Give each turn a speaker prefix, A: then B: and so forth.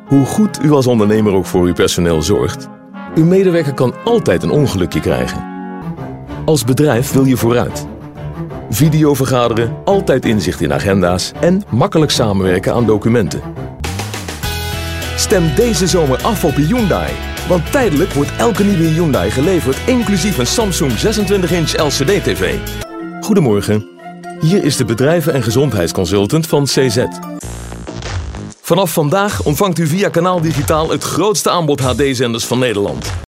A: Hoe goed u als ondernemer ook voor uw personeel zorgt, uw medewerker kan altijd een ongelukje krijgen. Als bedrijf wil je vooruit. Videovergaderen, altijd inzicht in agenda's en makkelijk samenwerken aan documenten. Stem deze zomer af op Hyundai. Want tijdelijk wordt elke nieuwe Hyundai geleverd inclusief een Samsung 26-inch LCD-TV. Goedemorgen, hier is de bedrijven- en gezondheidsconsultant van CZ. Vanaf vandaag ontvangt u via Kanaal Digitaal het grootste aanbod HD-zenders van Nederland.